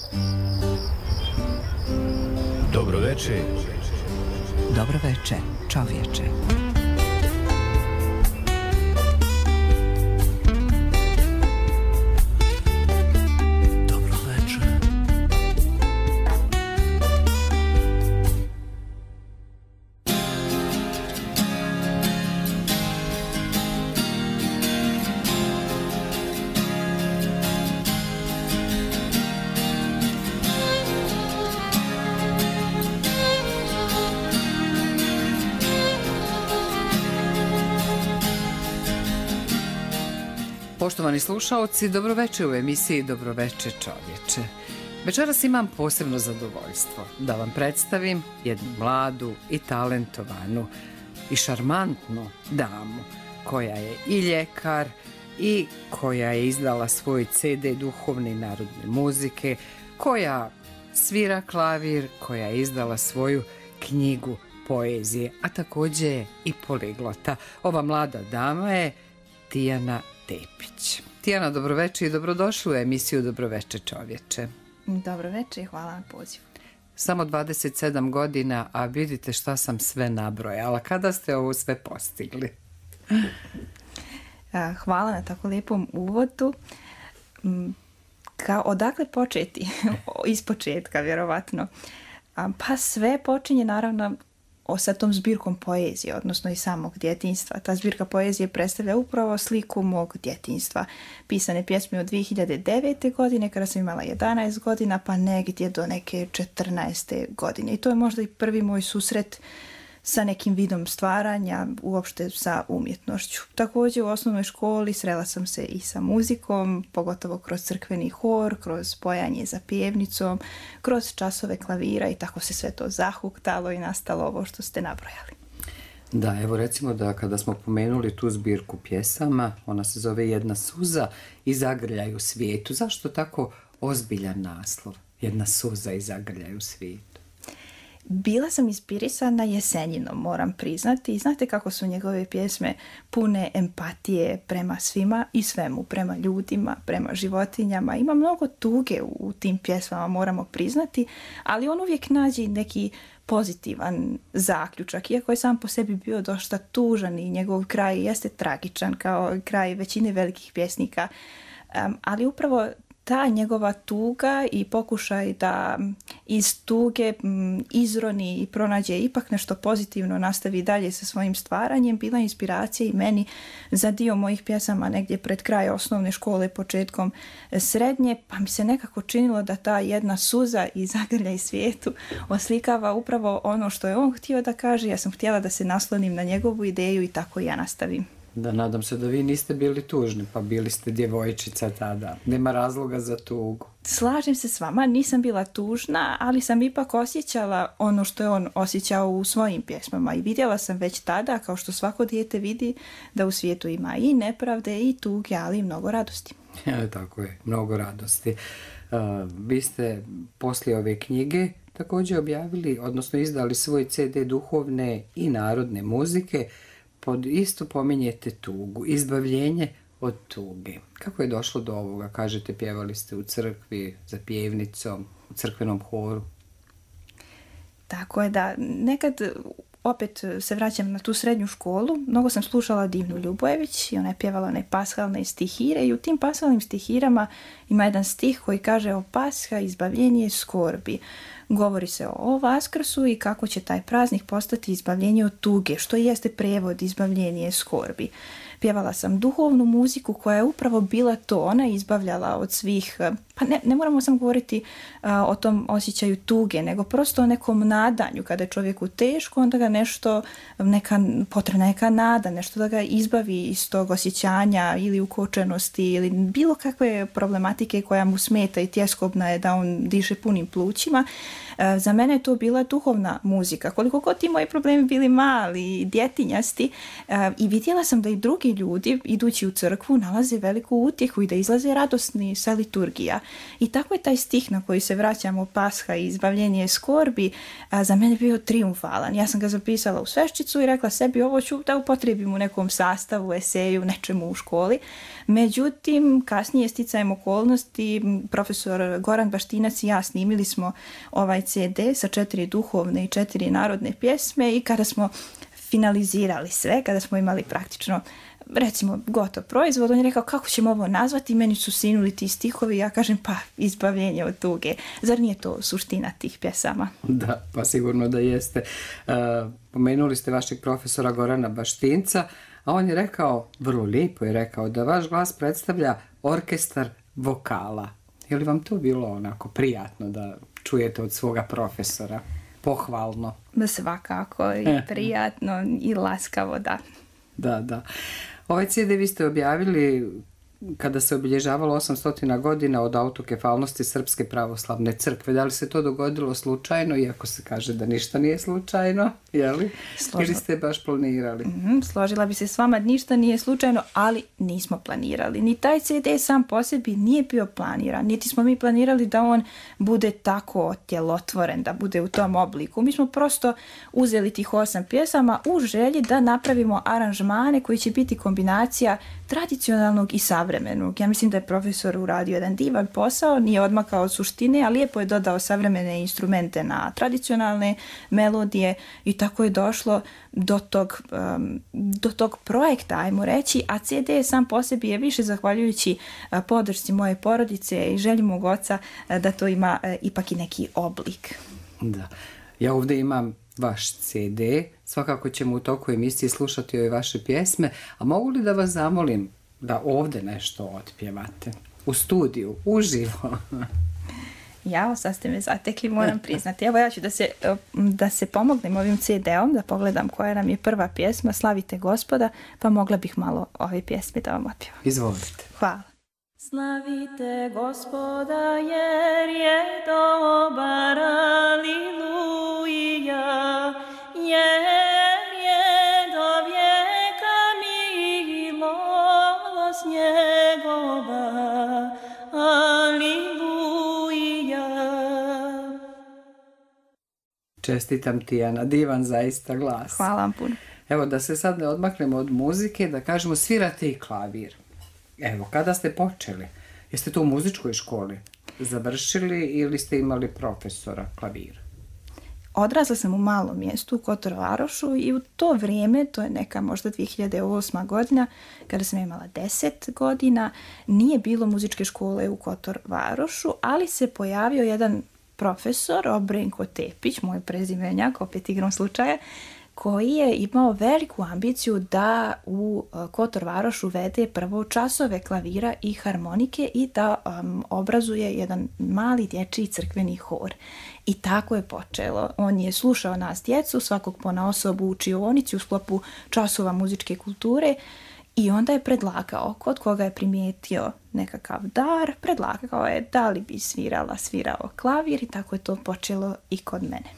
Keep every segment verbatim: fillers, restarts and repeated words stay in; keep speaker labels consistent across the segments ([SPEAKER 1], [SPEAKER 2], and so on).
[SPEAKER 1] Dobro veče.
[SPEAKER 2] Dobro veče, čovječe.
[SPEAKER 3] Poštovani slušaoci, dobroveče u emisiji Dobroveče čovječe. Večeras imam posebno zadovoljstvo da vam predstavim jednu mladu i talentovanu i šarmantnu damu koja je i ljekar i koja je izdala svoj ce de duhovne i narodne muzike, koja svira klavir, koja je izdala svoju knjigu poezije, a također je i poliglota. Ova mlada dama je Tijana Tepić. Tijana, dobroveče i dobrodošli u emisiju Dobroveče čovječe.
[SPEAKER 4] Dobroveče i hvala na pozivu.
[SPEAKER 3] Samo dvadeset sedam godina, a vidite šta sam sve nabrojala. Kada ste ovo sve postigli?
[SPEAKER 4] Hvala na tako lijepom uvodu. Kao, odakle početi? Iz početka, vjerovatno. Pa sve počinje naravno sa tom zbirkom poezije, odnosno i samog djetinjstva. Ta zbirka poezije predstavlja upravo sliku mog djetinjstva. Pisane pjesme od dvije hiljade devete. godine, kada sam imala jedanaest godina, pa negdje do neke četrnaeste. godine. I to je možda i prvi moj susret sa nekim vidom stvaranja, uopšte sa umjetnošću. Također u osnovnoj školi srela sam se i sa muzikom, pogotovo kroz crkveni hor, kroz pojanje za pjevnicom, kroz časove klavira i tako se sve to zahuktalo i nastalo ovo što ste nabrojali.
[SPEAKER 3] Da, evo recimo da kada smo pomenuli tu zbirku pjesama, ona se zove Jedna suza i zagrljaj u svijetu. Zašto tako ozbiljan naslov? Jedna suza i zagrljaj u svijetu.
[SPEAKER 4] Bila sam inspirisana Jesenjinom, moram priznati. I znate kako su njegove pjesme pune empatije prema svima i svemu, prema ljudima, prema životinjama. Ima mnogo tuge u tim pjesmama, moramo priznati, ali on uvijek nađe neki pozitivan zaključak, iako je sam po sebi bio dosta tužan i njegov kraj jeste tragičan kao kraj većine velikih pjesnika, um, ali upravo ta njegova tuga i pokušaj da iz tuge izroni i pronađe ipak nešto pozitivno, nastavi dalje sa svojim stvaranjem, bila inspiracija i meni za dio mojih pjesama negdje pred kraj osnovne škole, početkom srednje, pa mi se nekako činilo da ta jedna suza i zagrljaj svijetu oslikava upravo ono što je on htio da kaže. Ja sam htjela da se naslonim na njegovu ideju i tako ja nastavim.
[SPEAKER 3] Da, nadam se da vi niste bili tužni, pa bili ste djevojčica tada. Nema razloga za tugu.
[SPEAKER 4] Slažem se s vama, nisam bila tužna, ali sam ipak osjećala ono što je on osjećao u svojim pjesmama i vidjela sam već tada, kao što svako dijete vidi, da u svijetu ima i nepravde i tuge, ali i mnogo radosti.
[SPEAKER 3] Ja, tako je, mnogo radosti. Uh, vi ste poslije ove knjige također objavili, odnosno izdali svoj ce de duhovne i narodne muzike. Pod isto pominjete tugu, izbavljenje od tuge. Kako je došlo do ovoga? Kažete, pjevali ste u crkvi, za pjevnicom, u crkvenom horu.
[SPEAKER 4] Tako je da nekad, opet se vraćam na tu srednju školu, mnogo sam slušala Divnu Ljubojević i ona je pjevala one pashalne stihire i u tim pashalnim stihirama ima jedan stih koji kaže o Pasha, izbavljenje skorbi. Govori se o Vaskrsu i kako će taj praznik postati izbavljenje od tuge, što jeste prevod izbavljenje skorbi. Pjevala sam duhovnu muziku koja je upravo bila to, ona je izbavljala od svih, pa ne, ne moramo samo govoriti a, o tom osjećaju tuge, nego prosto o nekom nadanju. Kada je čovjeku teško, onda ga nešto, neka, potrebna neka nada, nešto da ga izbavi iz tog osjećanja ili ukočenosti ili bilo kakve problematike koja mu smeta i tjeskobna je da on diše punim plućima. A, za mene je to bila duhovna muzika. Koliko god ti moji problemi bili mali i djetinjasti, a, i vidjela sam da i drugi mnogi ljudi idući u crkvu nalaze veliku utjehu i da izlaze radosni sa liturgija. I tako je taj stih na koji se vraćamo, Pasha i izbavljenje skorbi, a, za mene bio triumfalan. Ja sam ga zapisala u sveščicu i rekla sebi ovo ću da upotrijebim u nekom sastavu, eseju, nečemu u školi. Međutim, kasnije sticajem okolnosti, profesor Goran Baštinac i ja snimili smo ovaj ce de sa četiri duhovne i četiri narodne pjesme i kada smo finalizirali sve, kada smo imali praktično, recimo, gotov proizvod, on je rekao kako ćemo ovo nazvati, meni su sinuli ti stihovi, ja kažem pa izbavljenje od tuge. Zar nije to suština tih pjesama?
[SPEAKER 3] Da, pa sigurno da jeste. Uh, pomenuli ste vašeg profesora Gorana Baštinca, a on je rekao, vrlo lijepo je rekao, da vaš glas predstavlja orkestar vokala. Je li vam to bilo onako prijatno da čujete od svoga profesora? Pohvalno.
[SPEAKER 4] Svakako i prijatno i laskavo, da.
[SPEAKER 3] Da, da. Ovaj ce de vi ste objavili kada se obilježavalo osamsto godina od autokefalnosti Srpske pravoslavne crkve. Da li se to dogodilo slučajno, iako se kaže da ništa nije slučajno, je li? Složila. Ili ste baš planirali?
[SPEAKER 4] Mm, složila bi se s vama, ništa nije slučajno, ali nismo planirali. Ni taj ce de sam po sebi nije bio planiran, niti smo mi planirali da on bude tako tjelotvoren, da bude u tom obliku. Mi smo prosto uzeli tih osam pjesama u želji da napravimo aranžmane koji će biti kombinacija tradicionalnog i savremenog. Ja mislim da je profesor uradio jedan divan posao, nije odmakao od suštine, a lijepo je dodao savremene instrumente na tradicionalne melodije i tako je došlo do tog, um, do tog projekta, ajmo reći, a ce de sam po sebi je više zahvaljujući uh, podršci moje porodice i želji mog oca uh, da to ima uh, ipak i neki oblik.
[SPEAKER 3] Da. Ja ovdje imam vaš ce de, svakako ćemo u toku emisije slušati ove vaše pjesme, a mogu li da vas zamolim da ovdje nešto otpjevate? U studiju, uživo.
[SPEAKER 4] Ja, sad ste me zatekli, moram priznati. Evo ja ću da se, da se pomognem ovim ce de-om, da pogledam koja nam je prva pjesma, Slavite Gospoda, pa mogla bih malo ove pjesme da vam otpjevam.
[SPEAKER 3] Izvolite.
[SPEAKER 4] Hvala. Slavite Gospoda jer je dobar, aleluja, jer je do vijeka milost njegova, aleluja.
[SPEAKER 3] Čestitam ti, Ana, divan zaista glas.
[SPEAKER 4] Hvala vam puno.
[SPEAKER 3] Evo, da se sad ne odmaknemo od muzike, da kažemo svirate i klavir. Evo, kada ste počeli? Jeste to u muzičkoj školi završili ili ste imali profesora klavira?
[SPEAKER 4] Odrasla sam u malom mjestu u Kotor-Varošu i u to vrijeme, to je neka možda dvije hiljade osma godina, kada sam imala deset godina, nije bilo muzičke škole u Kotor-Varošu, ali se pojavio jedan profesor, Obrenko Tepić, moj prezimenjak, opet igrom slučaja, koji je imao veliku ambiciju da u Kotor-Varoš uvede prvo časove klavira i harmonike i da um, obrazuje jedan mali dječji crkveni hor. I tako je počelo. On je slušao nas djecu, svakog ponaosob u učionici u sklopu časova muzičke kulture i onda je predlagao, kod koga je primijetio nekakav dar, predlagao je da li bi svirala, svirao klavir i tako je to počelo i kod mene.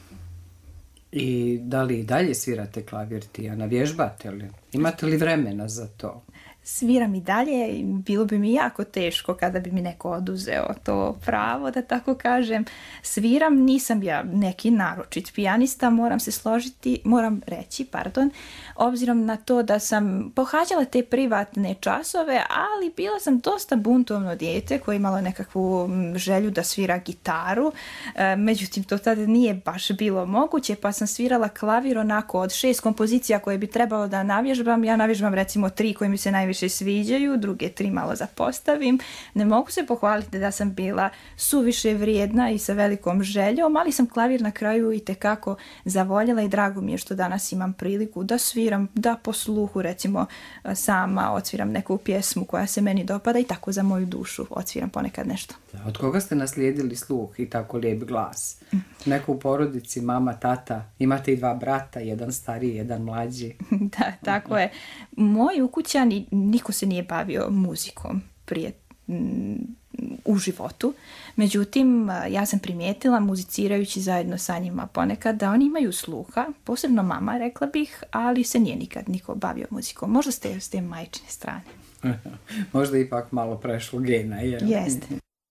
[SPEAKER 3] I da li i dalje svirate klavir, Tijana? Vježbate li? Imate li vremena za to?
[SPEAKER 4] Sviram i dalje, bilo bi mi jako teško kada bi mi neko oduzeo to pravo, da tako kažem. Sviram, nisam ja neki naročit pijanista, moram se složiti, moram reći, pardon, obzirom na to da sam pohađala te privatne časove, ali bila sam dosta buntovno dijete koje je imalo nekakvu želju da svira gitaru, e, međutim to tada nije baš bilo moguće, pa sam svirala klavir onako od šest kompozicija koje bi trebalo da navježbam, ja navježbam recimo tri koje mi se najviše više sviđaju, druge tri malo zapostavim. Ne mogu se pohvaliti da sam bila suviše vrijedna i sa velikom željom, ali sam klavir na kraju i tekako zavoljela i drago mi je što danas imam priliku da sviram, da po sluhu recimo sama odsviram neku pjesmu koja se meni dopada i tako za moju dušu odsviram ponekad nešto.
[SPEAKER 3] Od koga ste naslijedili sluh i tako lijep glas? Neko u porodici, mama, tata, imate i dva brata, jedan stariji, jedan mlađi.
[SPEAKER 4] Da, tako je. Moji ukućani, niko se nije bavio muzikom prije, u životu. Međutim, ja sam primijetila muzicirajući zajedno sa njima ponekad da oni imaju sluha, posebno mama, rekla bih, ali se nije nikad niko bavio muzikom. Možda ste s te majčine strane.
[SPEAKER 3] Možda ipak malo prešlo gena, jel?
[SPEAKER 4] Jeste.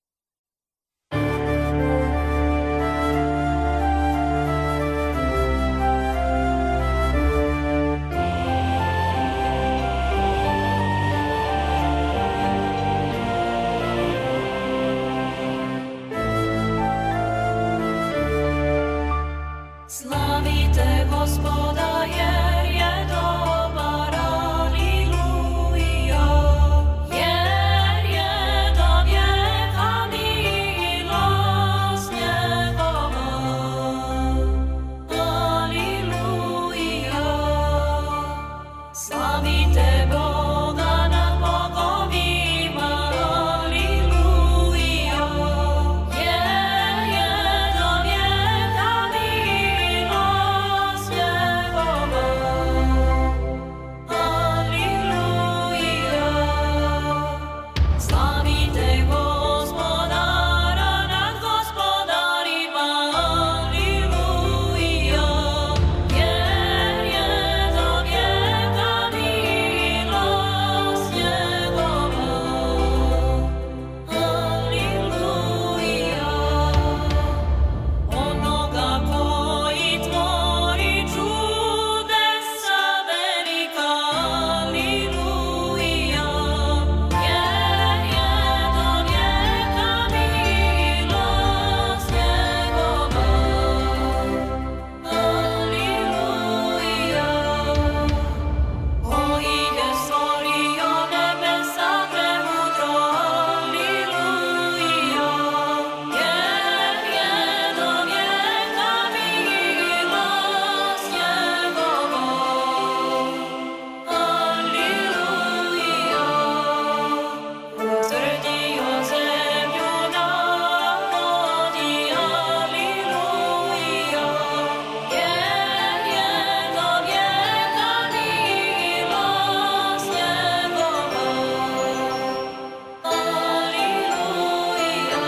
[SPEAKER 5] Slavite Gospoda jer je dobar, aleluja, jer je do vijeka milost njegova, aleluja. Slavite Boga nad bogovima, aleluja, jer je do vijeka milost njegova, aleluja. Slavite Gospodara nad gospodarima, aleluja, jer je do vijeka milost njegova, aleluja. Onoga koji tvori čudesa velika, aleluja, jer je do vijeka milost njegova, aleluja. Koji je stvorio nebesa premudro, aleluja, jer je do vijeka milost njegova, aleluja. Utvrdio zemlju na vodi, aleluja, jer je do vijeka milost njegova, aleluja.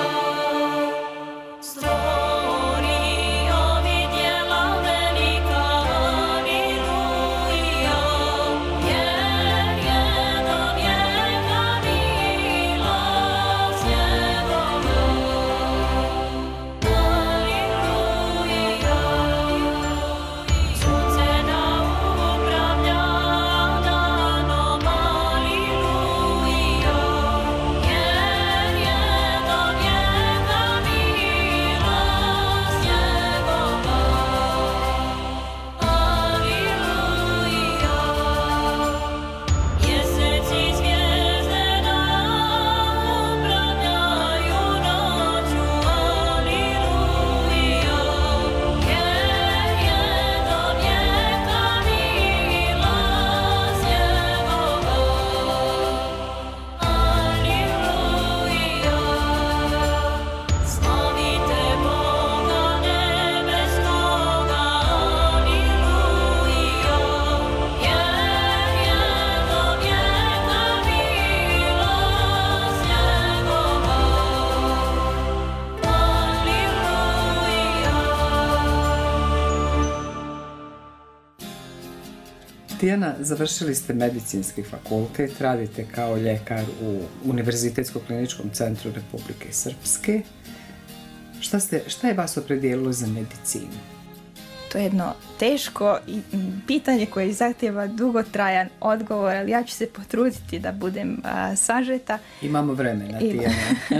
[SPEAKER 5] Stvorio vidjela velika, aleluja, jer je do vijeka milost njegova, aleluja. Sunce da upravlja danom, aleluja, jer je do vijeka milost njegova, aleluja. Mjesec i zvijezde da upravljaju noću, aleluja, jer je do vijeka milost njegova, aleluja. Slavite Boga nebeskoga, aleluja, jer je do vijeka milost njegova, aleluja.
[SPEAKER 3] Tijana, završili ste medicinski fakultet, radite kao ljekar u Univerzitetsko-kliničkom centru Republike Srpske. Šta, ste, šta je vas opredijelilo za medicinu?
[SPEAKER 4] To je jedno teško i mm, pitanje koje zahtjeva dugotrajan odgovor, ali ja ću se potruditi da budem a, sažeta.
[SPEAKER 3] Imamo vremena,
[SPEAKER 4] Ima.
[SPEAKER 3] Tijana.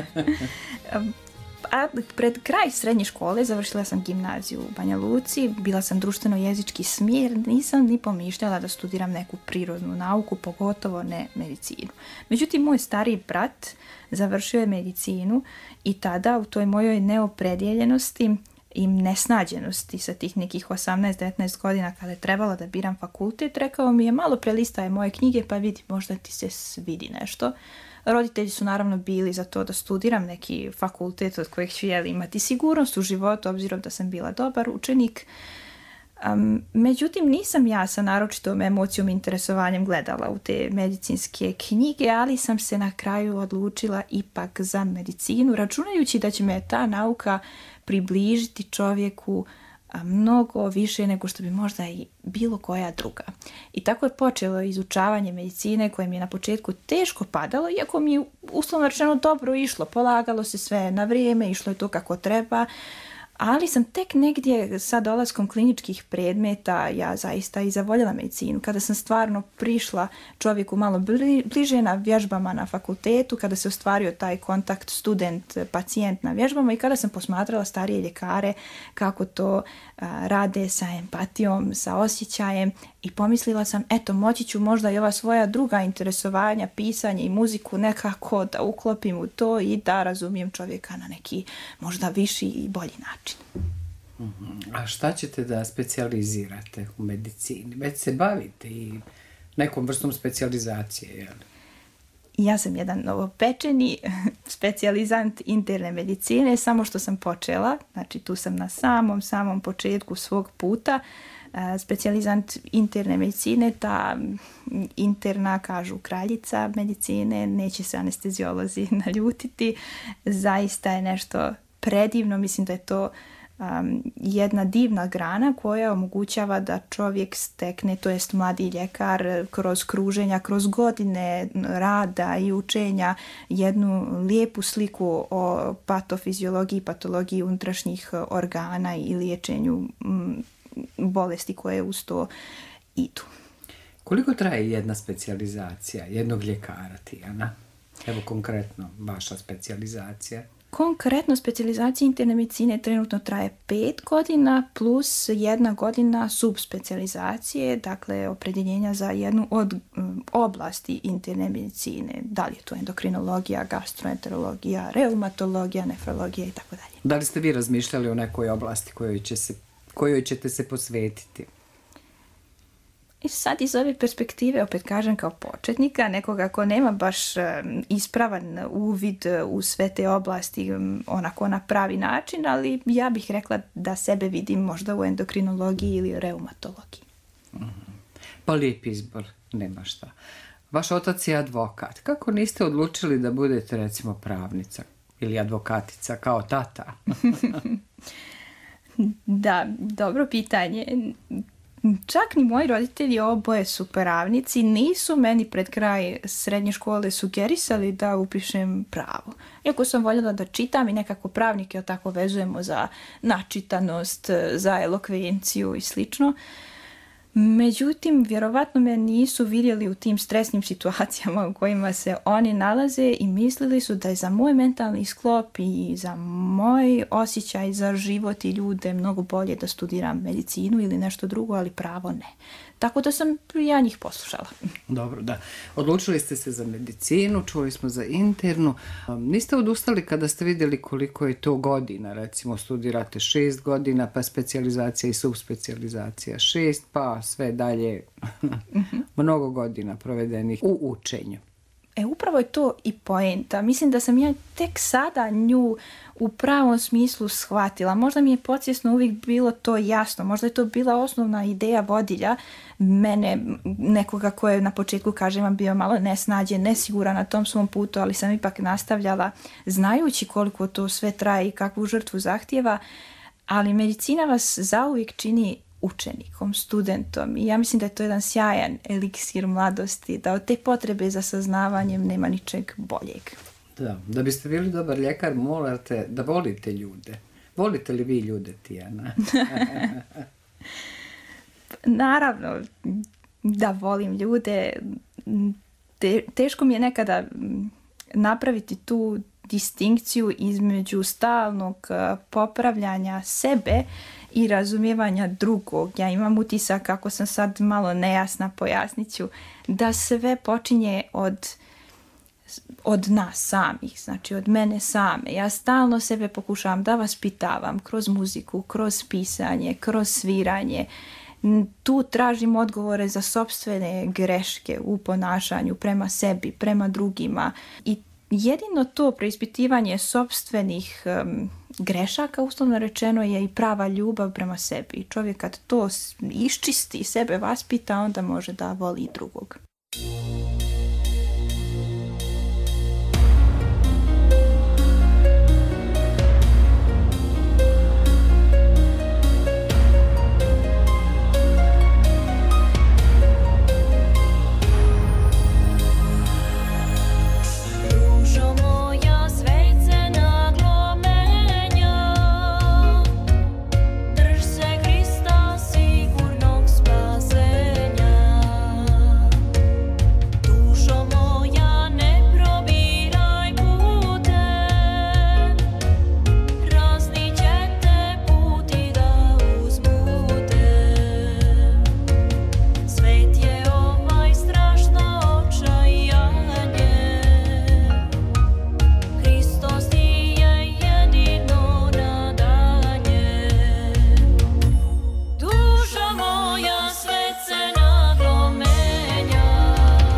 [SPEAKER 4] A pred kraj srednje škole završila sam gimnaziju u Banja Luci, bila sam društveno-jezički smjer, nisam ni pomišljala da studiram neku prirodnu nauku, pogotovo ne medicinu. Međutim, moj stariji brat završio je medicinu i tada u toj mojoj neopredjeljenosti i nesnađenosti sa tih nekih osamnaest devetnaest godina kada je trebalo da biram fakultet, rekao mi je malo prelistaje moje knjige pa vidi možda ti se svidi nešto. Roditelji su naravno bili za to da studiram neki fakultet od kojeg ću jeli imati sigurnost u životu, obzirom da sam bila dobar učenik. Um, međutim, nisam ja sa naročitom emocijom i interesovanjem gledala u te medicinske knjige, ali sam se na kraju odlučila ipak za medicinu, računajući da će me ta nauka približiti čovjeku a, mnogo više nego što bi možda i bilo koja druga. I tako je počelo izučavanje medicine koje mi je na početku teško padalo, iako mi je uslovno rečeno dobro išlo, polagalo se sve na vrijeme, išlo je to kako treba, ali sam tek negdje sa dolaskom kliničkih predmeta ja zaista i zavoljela medicinu. Kada sam stvarno prišla čovjeku malo bli, bliže na vježbama na fakultetu, kada se ostvario taj kontakt student-pacijent na vježbama i kada sam posmatrala starije ljekare kako to a, rade sa empatijom, sa osjećajem i pomislila sam, eto, moći ću možda i ova svoja druga interesovanja, pisanje i muziku nekako da uklopim u to i da razumijem čovjeka na neki možda viši i bolji način.
[SPEAKER 3] A šta ćete da specijalizirate u medicini? Već se bavite i nekom vrstom specijalizacije, jel?
[SPEAKER 4] Ja sam jedan novopečeni specijalizant interne medicine, samo što sam počela, znači tu sam na samom, samom početku svog puta. Specijalizant interne medicine, ta interna, kažu kraljica medicine, neće se anesteziolozi naljutiti, zaista je nešto predivno, mislim da je to um, jedna divna grana koja omogućava da čovjek stekne, to jest mladi ljekar, kroz kruženja, kroz godine rada i učenja jednu lijepu sliku o patofiziologiji, patologiji unutrašnjih organa i liječenju m, bolesti koje uz to idu.
[SPEAKER 3] Koliko traje jedna specijalizacija jednog ljekara, Tijana? Evo konkretno vaša specijalizacija.
[SPEAKER 4] Konkretno specijalizacija interne medicine trenutno traje pet godina plus jedna godina subspecijalizacije, dakle opredjeljenja za jednu od um, oblasti interne medicine. Da li je to endokrinologija, gastroenterologija, reumatologija, nefrologija i tako dalje.
[SPEAKER 3] Da li ste vi razmišljali o nekoj oblasti kojoj, će se, kojoj ćete se posvetiti?
[SPEAKER 4] I sad iz ove perspektive, opet kažem kao početnika, nekoga ko nema baš um, ispravan uvid u sve te oblasti um, onako na pravi način, ali ja bih rekla da sebe vidim možda u endokrinologiji ili reumatologiji.
[SPEAKER 3] Mm-hmm. Pa lijep izbor, nema šta. Vaš otac je advokat. Kako niste odlučili da budete recimo pravnica ili advokatica kao tata?
[SPEAKER 4] Da, dobro pitanje. Čak ni moji roditelji oboje su pravnici, nisu meni pred kraj srednje škole sugerisali da upišem pravo. Iako sam voljela da čitam i nekako pravnike tako vezujemo za načitanost, za elokvenciju i slično. Međutim, vjerovatno me nisu vidjeli u tim stresnim situacijama u kojima se oni nalaze i mislili su da je za moj mentalni sklop i za moj osjećaj za život i ljude mnogo bolje da studiram medicinu ili nešto drugo, ali pravo ne. Tako da sam ja njih poslušala.
[SPEAKER 3] Dobro, da. Odlučili ste se za medicinu, čuli smo za internu. Niste odustali kada ste vidjeli koliko je to godina? Recimo studirate šest godina, pa specijalizacija i subspecijalizacija šest, pa sve dalje mm-hmm. mnogo godina provedenih u učenju.
[SPEAKER 4] E, upravo je to i poenta. Mislim da sam ja tek sada nju u pravom smislu shvatila. Možda mi je podsvjesno uvijek bilo to jasno. Možda je to bila osnovna ideja vodilja mene, nekoga koje na početku, kažem vam, bio malo nesnađen, nesiguran na tom svom putu, ali sam ipak nastavljala znajući koliko to sve traje i kakvu žrtvu zahtjeva. Ali medicina vas zauvijek čini učenikom, studentom i ja mislim da je to jedan sjajan eliksir mladosti, da od te potrebe za saznavanjem nema ničeg boljeg.
[SPEAKER 3] Da, da biste bili dobar ljekar morate da volite ljude. Volite li vi ljude, Tijana?
[SPEAKER 4] Naravno da volim ljude. Te, teško mi je nekada napraviti tu distinkciju između stalnog popravljanja sebe i razumijevanja drugog. Ja imam utisak, kako sam sad malo nejasna, pojasnit ću, da sve počinje od, od nas samih, znači od mene same. Ja stalno sebe pokušavam da vaspitavam kroz muziku, kroz pisanje, kroz sviranje. Tu tražim odgovore za sopstvene greške u ponašanju prema sebi, prema drugima i jedino to preispitivanje sopstvenih um, grešaka, uslovno rečeno, je i prava ljubav prema sebi. I čovjek kad to s- iščisti, sebe vaspita, onda može da voli i drugog.
[SPEAKER 5] Dušo moja svecena glomenja, drž se Krista sigurnog spasenja. Dušo moja ne probiraj putem, razni će te puti da uzbute. Svet je ovaj strašno očajanje, Hristos ti je jedino nadanje. Dušo moja svecena glomenja,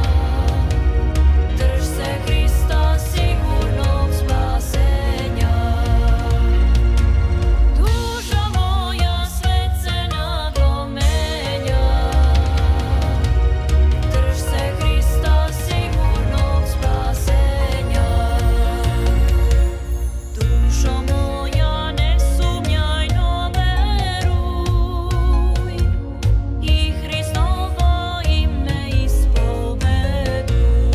[SPEAKER 5] drž se Krista sigurnog spasenja. Dušo moja svecena glomenja, drž se Krista sigurnog spasenja. Dušo moja ne sumnjaj, no veruj i Hristovo ime ispoveduj.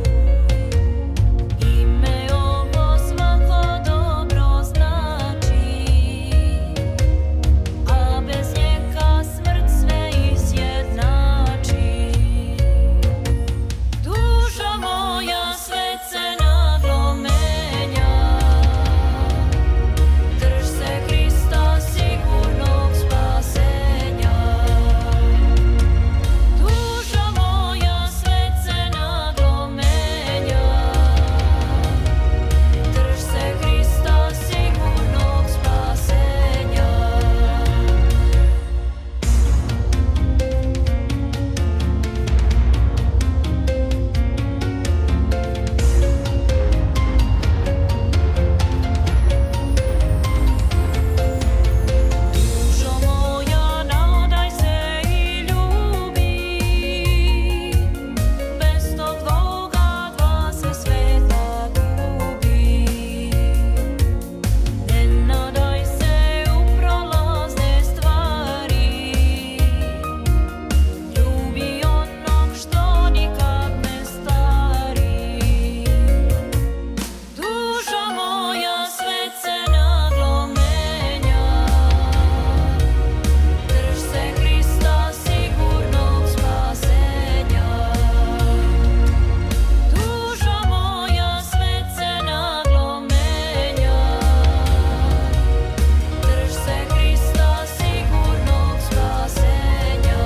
[SPEAKER 5] Ime ovo svako dobro znači, a bez njega smrt sve izjednači. Dušo moja svecena glomenja, drž se Krista sigurnog spasenja. Dušo moja svecena glomenja, drž se Krista sigurnog spasenja. Dušo moja nadaj se i ljubi, bez tog tvoga dva se sveta gubi. Ne nadaj se u prolazne stvari, ljubi onog što nikad ne stari. Dušo moja svecena glomenja, drž se Krista sigurnog spasenja. Dušo moja svecena glomenja, drž se Krista sigurnog spasenja.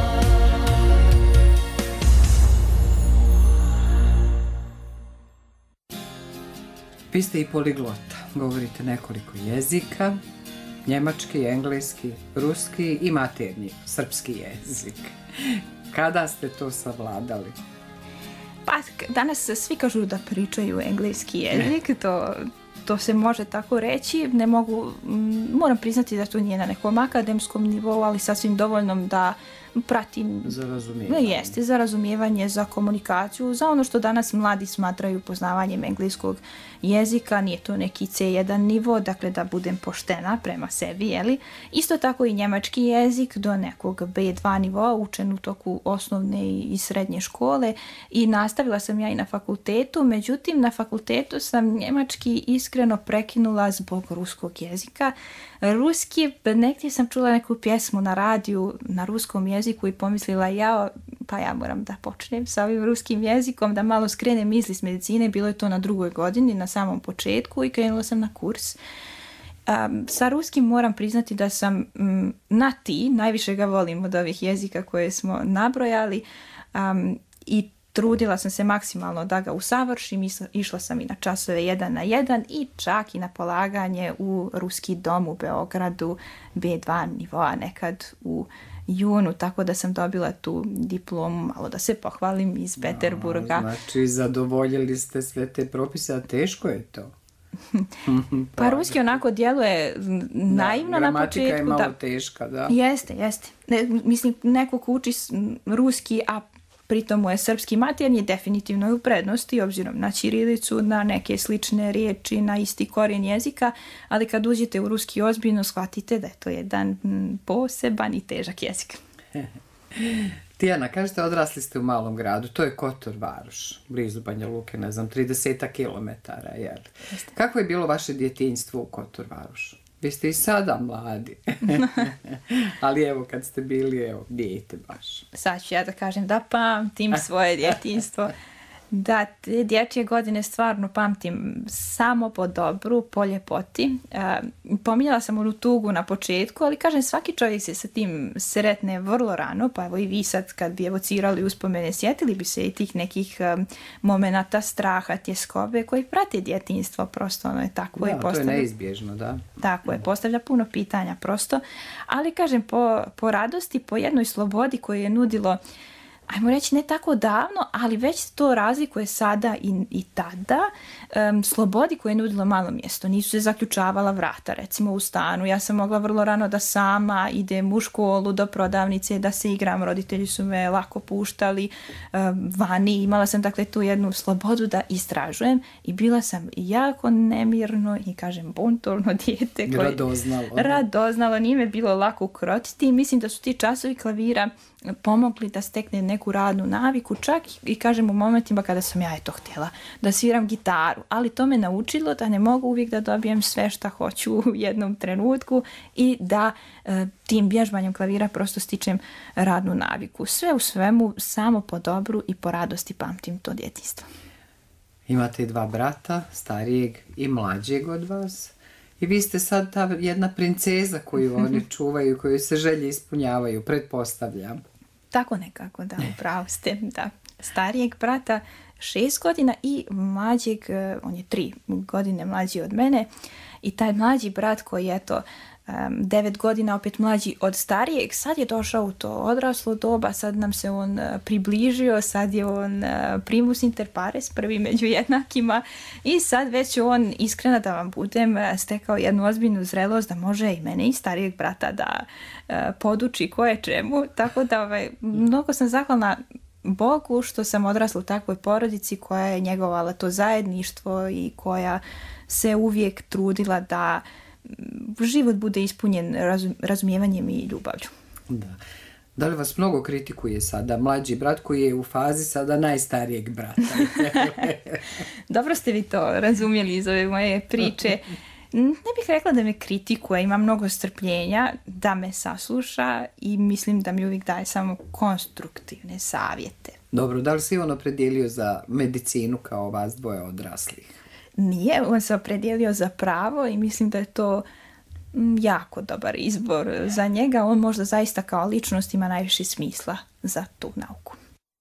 [SPEAKER 3] Vi ste i poliglota, govorite nekoliko jezika, njemački, engleski, ruski i maternji, srpski jezik. Kada ste to savladali?
[SPEAKER 4] Pa k- danas svi kažu da pričaju engleski jezik, to, to se može tako reći. Ne mogu, m, moram priznati da to nije na nekom akademskom nivou, ali sasvim dovoljnom da pratim.
[SPEAKER 3] Za
[SPEAKER 4] No,
[SPEAKER 3] razumijevanje.
[SPEAKER 4] jeste, za razumijevanje, za komunikaciju, za ono što danas mladi smatraju poznavanjem engleskog jezika. Nije to neki ce jedan nivo, dakle da budem poštena prema sebi, jeli? Isto tako i njemački jezik do nekog be dva nivoa, učen u toku osnovne i i srednje škole, i nastavila sam ja i na fakultetu. Međutim, na fakultetu sam njemački iskreno prekinula zbog ruskog jezika. Ruski, negdje sam čula neku pjesmu na radiju na ruskom jeziku i pomislila ja, pa ja moram da počnem sa ovim ruskim jezikom, da malo skrenem misli s medicine. Bilo je to na drugoj godini, na samom početku, i krenula sam na kurs. Um, sa ruskim moram priznati da sam mm, na ti, najviše ga volim od ovih jezika koje smo nabrojali, um, i trudila sam se maksimalno da ga usavršim. Isla- Išla sam i na časove jedan na jedan i čak i na polaganje u Ruski dom u Beogradu be dva nivoa nekad u junu, tako da sam dobila tu diplomu, malo da se pohvalim, iz Peterburga.
[SPEAKER 3] Znači, zadovoljili ste sve te propise, a teško je to.
[SPEAKER 4] Pa ruski onako djeluje naivno na
[SPEAKER 3] gramatika
[SPEAKER 4] početku.
[SPEAKER 3] je malo
[SPEAKER 4] da.
[SPEAKER 3] teška, da.
[SPEAKER 4] Jeste, jeste. Ne, mislim, neko ko uči s- ruski, a pritom mu je srpski maternji, definitivno je u prednosti, obzirom na ćirilicu, na neke slične riječi, na isti korijen jezika, ali kad uđete u ruski ozbiljno, shvatite da je to jedan mm, poseban i težak jezik.
[SPEAKER 3] Tijana, kažete, odrasli ste u malom gradu, to je Kotor Varoš, blizu Banja Luke, ne znam, trideset kilometara, jel? Kako je bilo vaše djetinjstvo u Kotor Varošu? Vi ste i sada mladi, ali evo kad ste bili, evo, dijete baš.
[SPEAKER 4] Sad ću ja da kažem da pamtim svoje djetinjstvo. Da, te dječje godine stvarno pamtim samo po dobru, po ljepoti. E, pominjala sam onu tugu na početku, ali kažem, svaki čovjek se sa tim sretne vrlo rano, pa evo i vi sad kad bi evocirali uspomene, sjetili bi se i tih nekih um, momenata straha, tjeskobe koji prate djetinjstvo, prosto ono je tako.
[SPEAKER 3] Da,
[SPEAKER 4] i
[SPEAKER 3] to je
[SPEAKER 4] postavlja-
[SPEAKER 3] neizbježno, da.
[SPEAKER 4] Tako je, postavlja puno pitanja prosto, ali kažem po, po radosti, po jednoj slobodi koju je nudilo, ajmo reći ne tako davno, ali već to razlikuje sada i, i tada, em, slobodi koju je nudilo malo mjesto. Nisu se zaključavala vrata, recimo u stanu. Ja sam mogla vrlo rano da sama idem u školu do prodavnice, da se igram, roditelji su me lako puštali em, vani. Imala sam dakle tu jednu slobodu da istražujem i bila sam jako nemirno i kažem buntovno dijete koje
[SPEAKER 3] Radoznalo.
[SPEAKER 4] radoznalo, nije me bilo lako ukrotiti i mislim da su ti časovi klavira pomogli da stekne neku radnu naviku, čak i kažem u momentima kada sam ja eto htjela da sviram gitaru, ali to me naučilo da ne mogu uvijek da dobijem sve šta hoću u jednom trenutku i da e, tim vježbanjem klavira prosto stičem radnu naviku. Sve u svemu samo po dobru i po radosti pamtim to djetinjstvo.
[SPEAKER 3] Imate i dva brata, starijeg i mlađeg od vas. I vi ste sad ta jedna princeza koju oni čuvaju, koju se želje ispunjavaju, pretpostavljam.
[SPEAKER 4] Tako nekako, da, upravo ste, da. Starijeg brata šest godina i mlađeg, eh, on je tri godine mlađi od mene i taj mlađi brat koji je to em, devet godina opet mlađi od starijeg, sad je došao u to odraslo doba, sad nam se on eh, približio, sad je on eh, primus inter pares, prvi među jednakima i sad već on, iskreno da vam budem, eh, stekao jednu ozbiljnu zrelost da može i mene i starijeg brata da eh, poduči koje čemu, tako da ovaj, mnogo sam zahvalna Bogu što sam odrasla u takvoj porodici koja je njegovala to zajedništvo i koja se uvijek trudila da mm, život bude ispunjen razum- razumijevanjem i ljubavlju.
[SPEAKER 3] Da. Da li vas mnogo kritikuje sada mlađi brat koji je u fazi sada najstarijeg brata?
[SPEAKER 4] Dobro ste vi to razumjeli iz ove moje priče. Ne bih rekla da me kritikuje, ima mnogo strpljenja da me sasluša i mislim da mi uvijek daje samo konstruktivne savjete.
[SPEAKER 3] Dobro, da li si on opredijelio za medicinu kao vas dvoje odraslih?
[SPEAKER 4] Nije, on se opredijelio za pravo i mislim da je to mm, jako dobar izbor za njega. On možda zaista kao ličnost ima najviše smisla za tu nauku.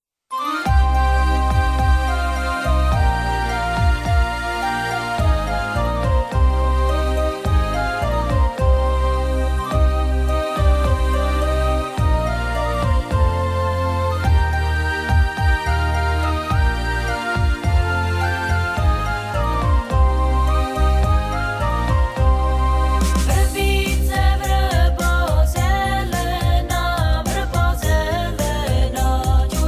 [SPEAKER 5] Vrbice, vrbo zelena, vrbo zelena,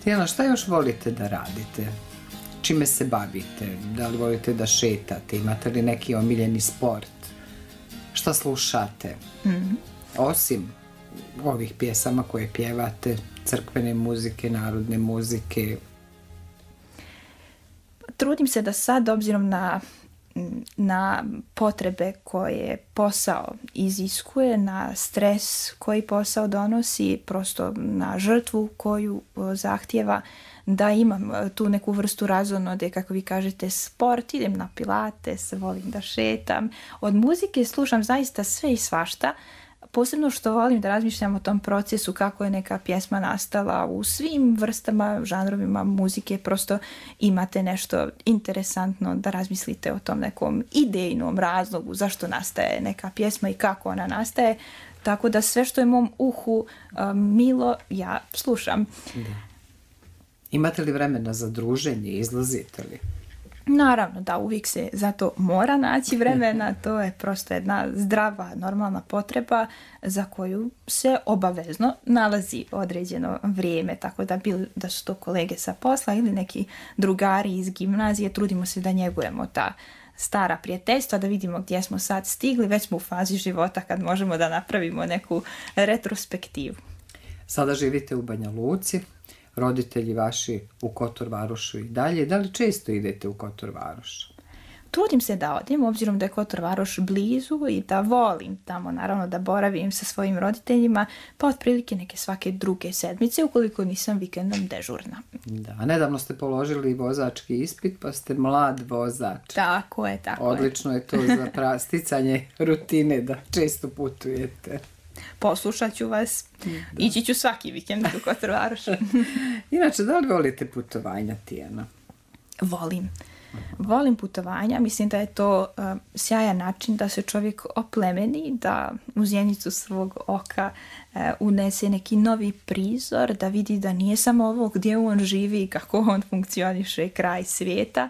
[SPEAKER 3] Tijana, šta još volite da radite? Čime se bavite? Da li volite da šetate? Imate li neki omiljeni sport? Šta slušate?
[SPEAKER 4] Mm.
[SPEAKER 3] Osim ovih pjesama koje pjevate, crkvene muzike, narodne muzike.
[SPEAKER 4] Trudim se da sad, obzirom na, na potrebe koje posao iziskuje, na stres koji posao donosi, prosto na žrtvu koju o, zahtjeva, da imam tu neku vrstu razonode, kako vi kažete, sport, idem na pilates, volim da šetam. Od muzike slušam zaista sve i svašta, posebno što volim da razmišljam o tom procesu kako je neka pjesma nastala u svim vrstama, žanrovima muzike, prosto imate nešto interesantno da razmislite o tom nekom idejnom razlogu zašto nastaje neka pjesma i kako ona nastaje, tako da sve što je mom uhu um, milo, ja slušam.
[SPEAKER 3] Da. Imate li vremena za druženje, izlazite li?
[SPEAKER 4] Naravno da, uvijek se za to mora naći vremena, to je prosto jedna zdrava, normalna potreba za koju se obavezno nalazi određeno vrijeme, tako da bil da su to kolege sa posla ili neki drugari iz gimnazije, trudimo se da njegujemo ta stara prijateljstva, da vidimo gdje smo sad stigli, već smo u fazi života kad možemo da napravimo neku retrospektivu.
[SPEAKER 3] Sada živite u Banja Luci, roditelji vaši u Kotor Varošu i dalje. Da li često idete u Kotor Varoš?
[SPEAKER 4] Trudim se da odem, obzirom da je Kotor Varoš blizu i da volim tamo naravno da boravim sa svojim roditeljima, pa otprilike neke svake druge sedmice, ukoliko nisam vikendom dežurna.
[SPEAKER 3] Da, nedavno ste položili vozački ispit, pa ste mlad vozač.
[SPEAKER 4] Tako je, tako
[SPEAKER 3] Odlično je to za pra- sticanje rutine, da često putujete.
[SPEAKER 4] Poslušat ću vas, da. Ići ću svaki vikend u Kotor Varoš.
[SPEAKER 3] Inače, da li volite putovanja, Tijana?
[SPEAKER 4] Volim. Volim putovanja, mislim da je to uh, sjajan način da se čovjek oplemeni, da u zjenicu svog oka uh, unese neki novi prizor, da vidi da nije samo ovo gdje on živi i kako on funkcioniše kraj svijeta.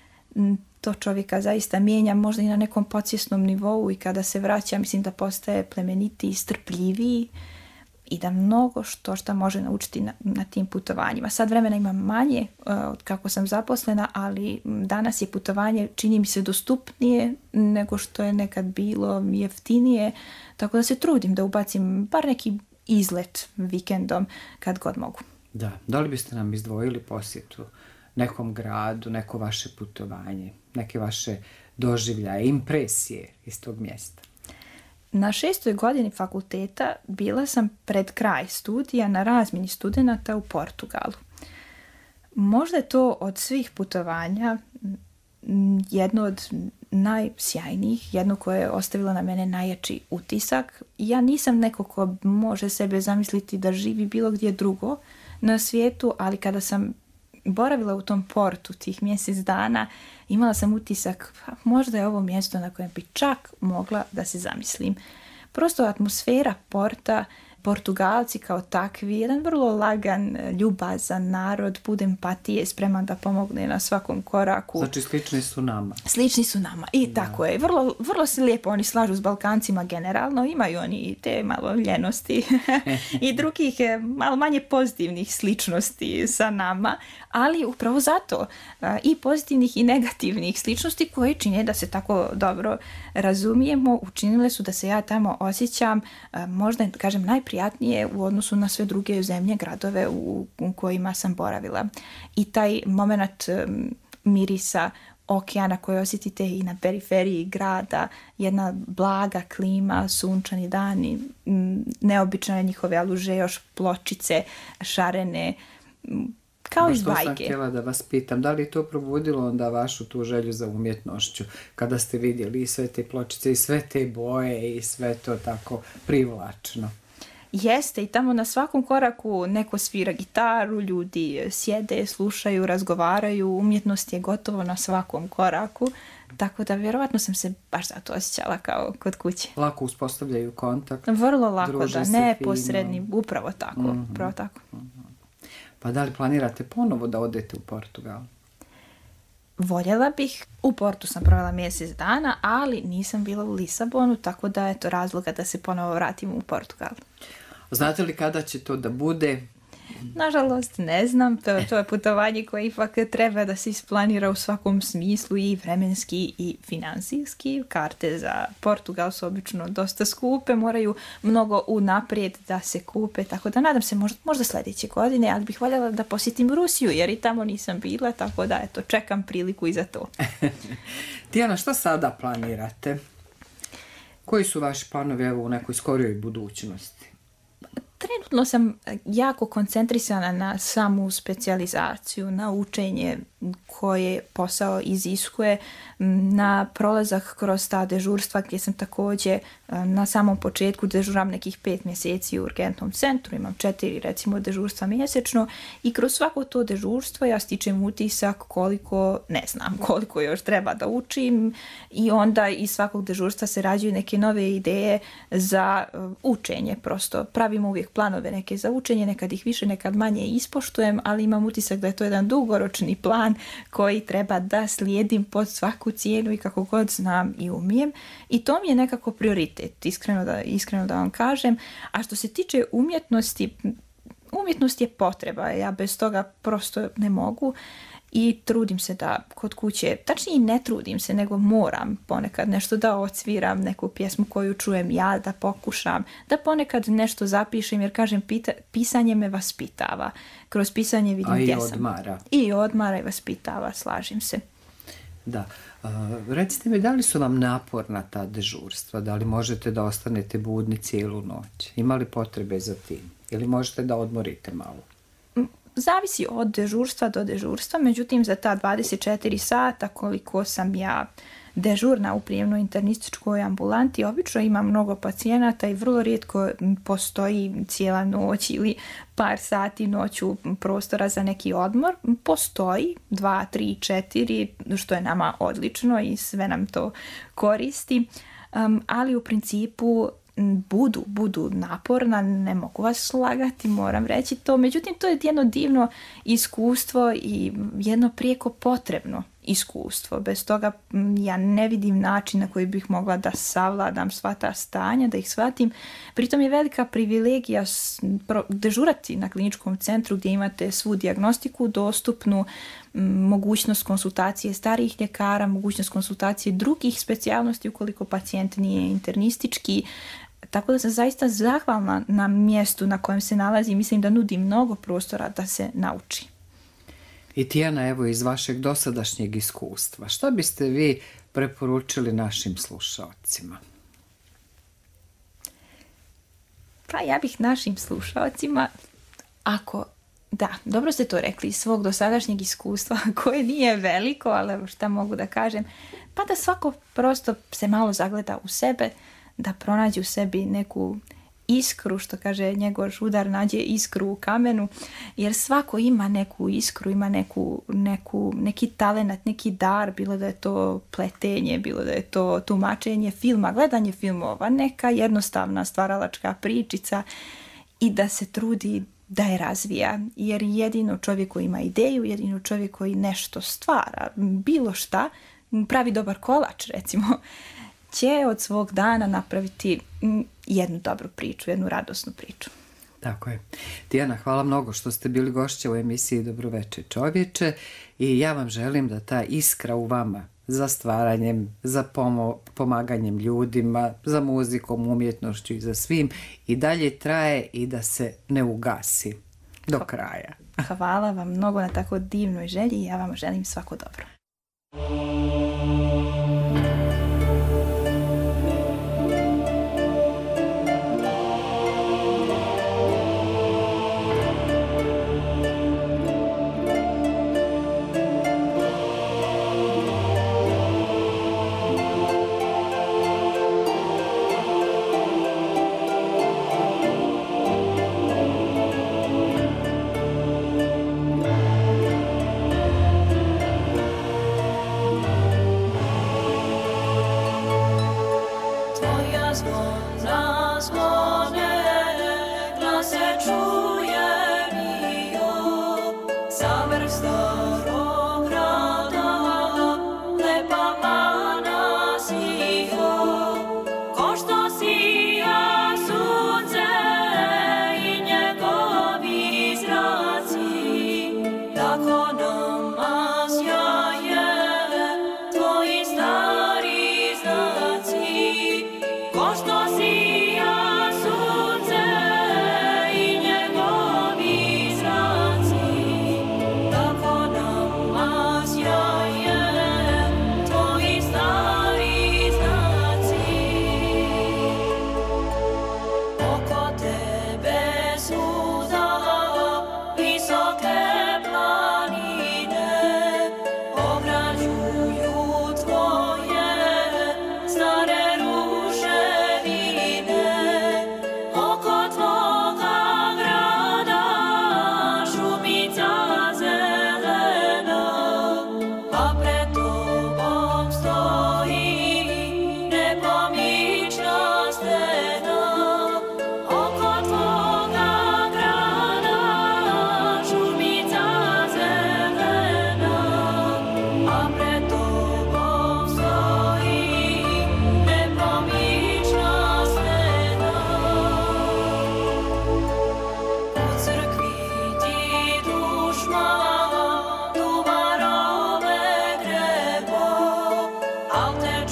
[SPEAKER 4] To čovjeka zaista mijenja možda i na nekom podsvjesnom nivou i kada se vraća mislim da postaje plemenitiji, strpljiviji i da mnogo što što može naučiti na, na tim putovanjima. Sad vremena imam manje od kako sam zaposlena, ali danas je putovanje čini mi se dostupnije nego što je nekad bilo, jeftinije, tako da se trudim da ubacim bar neki izlet vikendom kad god mogu.
[SPEAKER 3] Da, da li biste nam izdvojili posjetu nekom gradu, neko vaše putovanje, neke vaše doživljaje, impresije iz tog mjesta?
[SPEAKER 4] Na šestoj godini fakulteta bila sam pred kraj studija na razmjeni studenata u Portugalu. Možda je to od svih putovanja jedno od najsjajnijih, jedno koje je ostavilo na mene najjači utisak. Ja nisam neko ko može sebe zamisliti da živi bilo gdje drugo na svijetu, ali kada sam boravila u tom portu tih mjesec dana, imala sam utisak, možda je ovo mjesto na kojem bi čak mogla da se zamislim. Prosto atmosfera porta, Portugalci kao takvi, jedan vrlo lagan, ljubazan narod, pun empatije, spreman da pomogne na svakom koraku.
[SPEAKER 3] Znači slični su nama.
[SPEAKER 4] Slični su nama i da. Tako je. Vrlo, vrlo se lijepo oni slažu s Balkancima generalno, imaju oni te malo ljenosti i drugih malo manje pozitivnih sličnosti sa nama, ali upravo zato i pozitivnih i negativnih sličnosti koje čine da se tako dobro razumijemo, učinile su da se ja tamo osjećam možda, kažem, najprije prijatnije u odnosu na sve druge zemlje, gradove u, u kojima sam boravila. I taj moment um, mirisa okeana koje osjetite i na periferiji grada, jedna blaga klima, sunčani dani, um, neobične njihove aluže, još pločice, šarene, um, kao iz bajke. Što sam
[SPEAKER 3] htjela da vas pitam, da li je to probudilo onda vašu tu želju za umjetnošću, kada ste vidjeli i sve te pločice i sve te boje i sve to tako privlačno?
[SPEAKER 4] Jeste, i tamo na svakom koraku neko svira gitaru, ljudi sjede, slušaju, razgovaraju, umjetnost je gotovo na svakom koraku, tako da vjerovatno sam se baš zato osjećala kao kod kuće.
[SPEAKER 3] Lako uspostavljaju kontakt.
[SPEAKER 4] Vrlo lako, da, neposredni, upravo tako, mm-hmm. upravo tako.
[SPEAKER 3] Mm-hmm. Pa da li planirate ponovo da odete u Portugal?
[SPEAKER 4] Voljela bih. U Portu sam provela mjesec dana, ali nisam bila u Lisabonu, tako da je to razloga da se ponovo vratim u Portugal.
[SPEAKER 3] Znate li kada će to da bude?
[SPEAKER 4] Nažalost, ne znam. To, to je putovanje koje ipak treba da se isplanira u svakom smislu, i vremenski i finansijski. Karte za Portugal su obično dosta skupe, moraju mnogo unaprijed da se kupe, tako da nadam se možda, možda sljedeće godine, ali bih voljela da posjetim Rusiju, jer i tamo nisam bila, tako da eto, čekam priliku i za to.
[SPEAKER 3] Tijana, što sada planirate? Koji su vaši planovi evo, u nekoj skorijoj budućnosti?
[SPEAKER 4] Trenutno sam jako koncentrisana na samu specijalizaciju, na učenje koje posao iziskuje, na prolazak kroz ta dežurstva gdje sam također na samom početku dežuram nekih pet mjeseci u urgentnom centru, imam četiri recimo dežurstva mjesečno i kroz svako to dežurstvo ja stičem utisak koliko ne znam, koliko još treba da učim i onda iz svakog dežurstva se rađaju neke nove ideje za učenje, prosto pravim uvijek planove neke za učenje, nekad ih više, nekad manje ispoštujem, ali imam utisak da je to jedan dugoročni plan koji treba da slijedim pod svaku cijenu i kako god znam i umijem. I to mi je nekako prioritet, iskreno da, iskreno da vam kažem. A što se tiče umjetnosti, umjetnost je potreba, ja bez toga prosto ne mogu. I trudim se da kod kuće, tačnije ne trudim se, nego moram ponekad nešto da odsviram, neku pjesmu koju čujem ja, da pokušam, da ponekad nešto zapišem, jer kažem, pita, pisanje me vaspitava. Kroz pisanje vidim gdje sam.
[SPEAKER 3] A i odmara.
[SPEAKER 4] I odmara i vaspitava, slažem se.
[SPEAKER 3] Da. Uh, recite mi, da li su vam naporna ta dežurstva? Da li možete da ostanete budni cijelu noć? Ima li potrebe za tim? Ili možete da odmorite malo?
[SPEAKER 4] Zavisi od dežurstva do dežurstva, međutim za ta dvadeset četiri sata koliko sam ja dežurna u prijemnoj internističkoj ambulanti, obično ima mnogo pacijenata i vrlo rijetko postoji cijela noć ili par sati noću prostora za neki odmor. Postoji dva, tri, četiri, što je nama odlično i sve nam to koristi, um, ali u principu budu, budu naporna, ne mogu vas slagati, moram reći to. Međutim, to je jedno divno iskustvo i jedno prijeko potrebno iskustvo. Bez toga ja ne vidim način na koji bih mogla da savladam sva ta stanja, da ih shvatim. Pritom je velika privilegija dežurati na kliničkom centru gdje imate svu dijagnostiku dostupnu, mogućnost konsultacije starijih ljekara, mogućnost konsultacije drugih specijalnosti ukoliko pacijent nije internistički. Tako da sam zaista zahvalna na mjestu na kojem se nalazi. Mislim da nudi mnogo prostora da se nauči.
[SPEAKER 3] I Tijana, evo iz vašeg dosadašnjeg iskustva, što biste vi preporučili našim slušaocima?
[SPEAKER 4] Pa ja bih našim slušaocima, ako, da, dobro ste to rekli, iz svog dosadašnjeg iskustva, koje nije veliko, ali evo šta mogu da kažem, pa da svako prosto se malo zagleda u sebe, da pronađe u sebi neku iskru, što kaže njegov Žudar, nađe iskru u kamenu, jer svako ima neku iskru, ima neku, neku, neki talenat, neki dar, bilo da je to pletenje, bilo da je to tumačenje filma, gledanje filmova, neka jednostavna stvaralačka pričica i da se trudi da je razvija, jer jedino čovjek koji ima ideju, jedino čovjek koji nešto stvara, bilo šta, pravi dobar kolač recimo, će od svog dana napraviti jednu dobru priču, jednu radosnu priču.
[SPEAKER 3] Tako je. Tijana, hvala mnogo što ste bili gošće u emisiji Dobroveče čovječe i ja vam želim da ta iskra u vama za stvaranjem, za pomo- pomaganjem ljudima, za muzikom, umjetnošću i za svim i dalje traje i da se ne ugasi do kraja.
[SPEAKER 4] Hvala vam mnogo na tako divnoj želji i ja vam želim svako dobro.
[SPEAKER 5] Ko što sija sunce i njegovi zrak.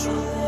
[SPEAKER 5] čuje.